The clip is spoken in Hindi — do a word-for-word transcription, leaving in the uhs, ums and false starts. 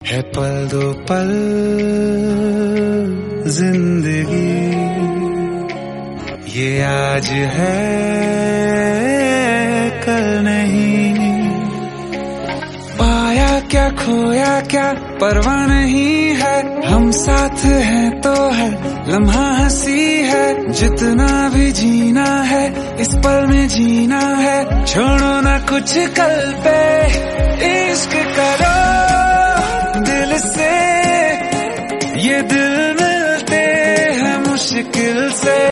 है पल दो पल जिंदगी, ये आज है कल नहीं। पाया क्या खोया क्या परवाह नहीं है, हम साथ हैं तो है लम्हा हंसी है। जितना भी जीना है इस पल में जीना है, छोड़ो ना कुछ कल पे, इश्क करो दिल से, ये दिल मिलते हैं मुश्किल से।